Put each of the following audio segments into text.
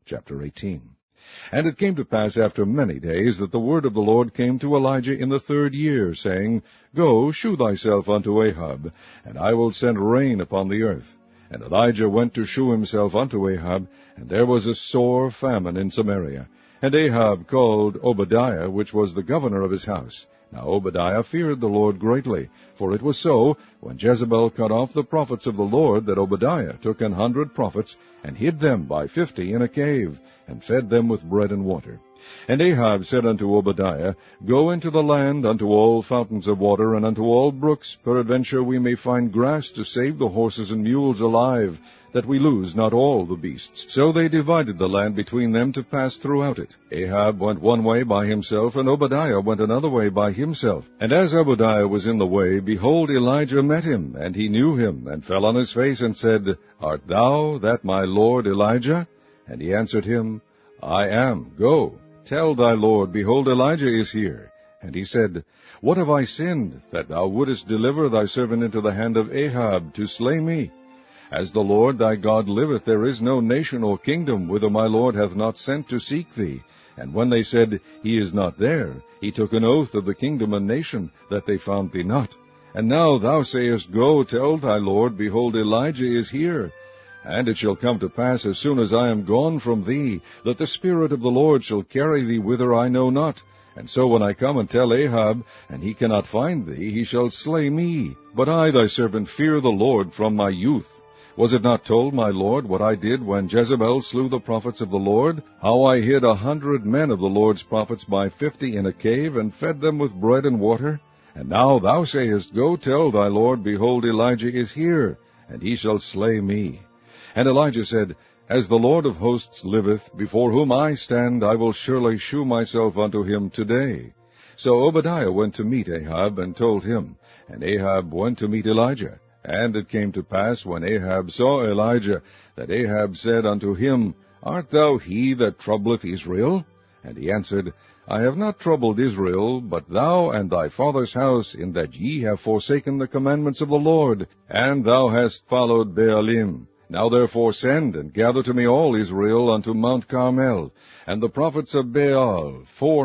Chapter 18. And it came to pass after many days that the word of the Lord came to Elijah in the 3rd year, saying, Go, shew thyself unto Ahab, and I will send rain upon the earth. And Elijah went to shew himself unto Ahab, and there was a sore famine in Samaria. And Ahab called Obadiah, which was the governor of his house. Now Obadiah feared the Lord greatly, for it was so, when Jezebel cut off the prophets of the Lord, that Obadiah took 100 prophets, and hid them by 50 in a cave, and fed them with bread and water. And Ahab said unto Obadiah, Go into the land unto all fountains of water, and unto all brooks, peradventure we may find grass to save the horses and mules alive, that we lose not all the beasts. So they divided the land between them to pass throughout it. Ahab went one way by himself, and Obadiah went another way by himself. And as Obadiah was in the way, behold, Elijah met him, and he knew him, and fell on his face, and said, Art thou that my lord Elijah? And he answered him, I am. Go, tell thy lord, behold, Elijah is here. And he said, What have I sinned, that thou wouldest deliver thy servant into the hand of Ahab, to slay me? As the Lord thy God liveth, there is no nation or kingdom whither my Lord hath not sent to seek thee. And when they said, He is not there, he took an oath of the kingdom and nation, that they found thee not. And now thou sayest, Go, tell thy Lord, behold, Elijah is here. And it shall come to pass, as soon as I am gone from thee, that the Spirit of the Lord shall carry thee whither I know not. And so when I come and tell Ahab, and he cannot find thee, he shall slay me. But I thy servant fear the Lord from my youth. Was it not told, my Lord, what I did when Jezebel slew the prophets of the Lord? How I hid 100 men of the Lord's prophets by 50 in a cave, and fed them with bread and water? And now thou sayest, Go tell thy Lord, behold, Elijah is here, and he shall slay me. And Elijah said, As the Lord of hosts liveth, before whom I stand, I will surely shew myself unto him today. So Obadiah went to meet Ahab, and told him. And Ahab went to meet Elijah. And it came to pass, when Ahab saw Elijah, that Ahab said unto him, Art thou he that troubleth Israel? And he answered, I have not troubled Israel, but thou and thy father's house, in that ye have forsaken the commandments of the Lord, and thou hast followed Baalim. Now therefore send, and gather to me all Israel unto Mount Carmel, and the prophets of Baal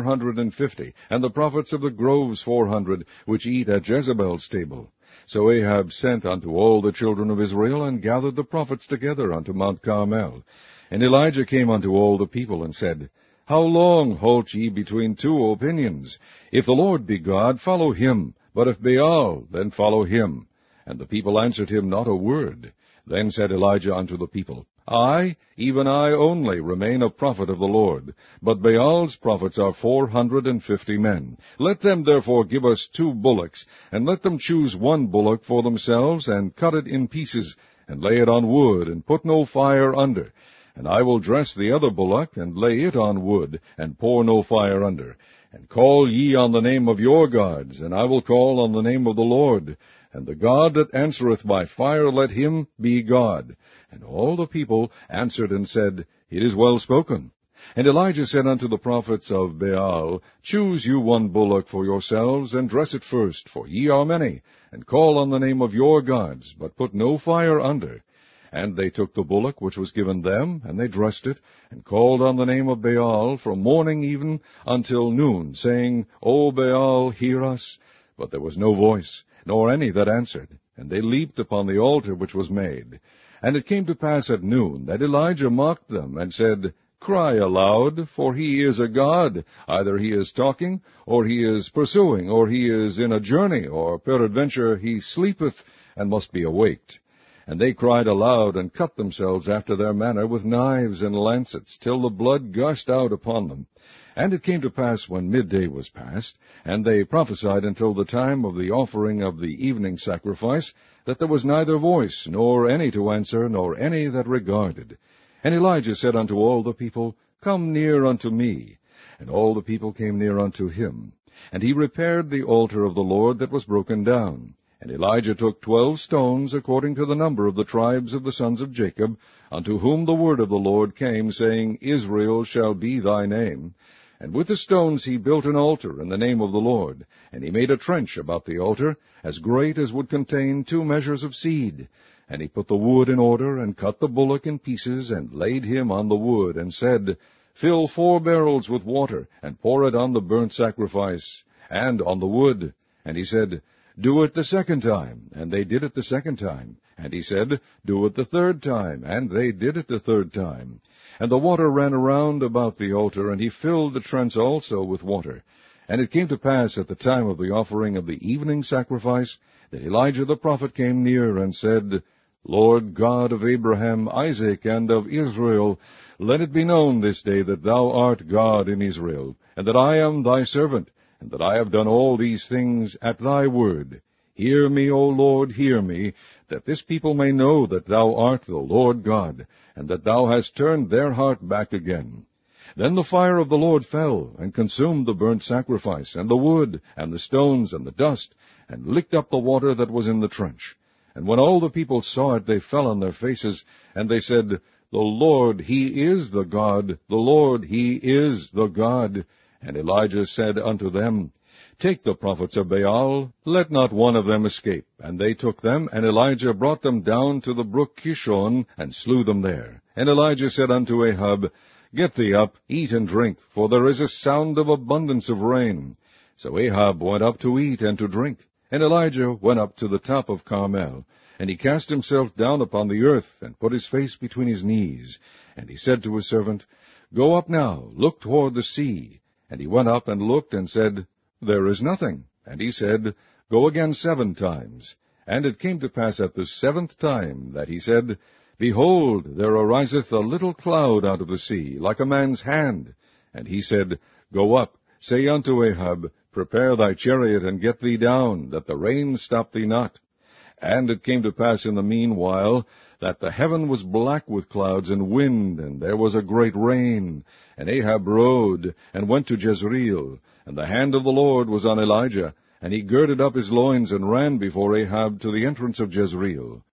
450, and the prophets of the groves 400, which eat at Jezebel's table. So Ahab sent unto all the children of Israel, and gathered the prophets together unto Mount Carmel. And Elijah came unto all the people, and said, How long halt ye between 2 opinions? If the Lord be God, follow him, but if Baal, then follow him. And the people answered him not a word. Then said Elijah unto the people, I, even I only, remain a prophet of the Lord, but Baal's prophets are 450 men. Let them therefore give us 2 bullocks, and let them choose 1 bullock for themselves, and cut it in pieces, and lay it on wood, and put no fire under. And I will dress the other bullock, and lay it on wood, and pour no fire under. And call ye on the name of your gods, and I will call on the name of the Lord. And the God that answereth by fire, let him be God. And all the people answered and said, It is well spoken. And Elijah said unto the prophets of Baal, Choose you 1 bullock for yourselves, and dress it first, for ye are many, and call on the name of your gods, but put no fire under. And they took the bullock which was given them, and they dressed it, and called on the name of Baal from morning even until noon, saying, O Baal, hear us. But there was no voice, nor any that answered. And they leaped upon the altar which was made. And it came to pass at noon that Elijah mocked them, and said, Cry aloud, for he is a god. Either he is talking, or he is pursuing, or he is in a journey, or peradventure he sleepeth, and must be awaked. And they cried aloud, and cut themselves after their manner with knives and lancets, till the blood gushed out upon them. And it came to pass, when midday was past, and they prophesied until the time of the offering of the evening sacrifice, that there was neither voice, nor any to answer, nor any that regarded. And Elijah said unto all the people, Come near unto me. And all the people came near unto him. And he repaired the altar of the Lord that was broken down. And Elijah took 12 stones, according to the number of the tribes of the sons of Jacob, unto whom the word of the Lord came, saying, Israel shall be thy name. And with the stones he built an altar in the name of the Lord. And he made a trench about the altar, as great as would contain 2 measures of seed. And he put the wood in order, and cut the bullock in pieces, and laid him on the wood, and said, Fill 4 barrels with water, and pour it on the burnt sacrifice, and on the wood. And he said, Do it the 2nd time. And they did it the 2nd time. And he said, Do it the 3rd time. And they did it the 3rd time. And the water ran around about the altar, and he filled the trench also with water. And it came to pass at the time of the offering of the evening sacrifice, that Elijah the prophet came near, and said, Lord God of Abraham, Isaac, and of Israel, let it be known this day that thou art God in Israel, and that I am thy servant, and that I have done all these things at thy word. Hear me, O Lord, hear me, that this people may know that thou art the Lord God, and that thou hast turned their heart back again. Then the fire of the Lord fell, and consumed the burnt sacrifice, and the wood, and the stones, and the dust, and licked up the water that was in the trench. And when all the people saw it, they fell on their faces, and they said, The Lord, He is the God, the Lord, He is the God. And Elijah said unto them, Take the prophets of Baal, let not one of them escape. And they took them, and Elijah brought them down to the brook Kishon, and slew them there. And Elijah said unto Ahab, Get thee up, eat and drink, for there is a sound of abundance of rain. So Ahab went up to eat and to drink. And Elijah went up to the top of Carmel, and he cast himself down upon the earth, and put his face between his knees. And he said to his servant, Go up now, look toward the sea. And he went up and looked, and said, There is nothing. And he said, Go again 7 times. And it came to pass at the 7th time that he said, Behold, there ariseth a little cloud out of the sea, like a man's hand. And he said, Go up, say unto Ahab, Prepare thy chariot, and get thee down, that the rain stop thee not. And it came to pass in the meanwhile, that the heaven was black with clouds and wind, and there was a great rain. And Ahab rode, and went to Jezreel. And the hand of the Lord was on Elijah, and he girded up his loins, and ran before Ahab to the entrance of Jezreel.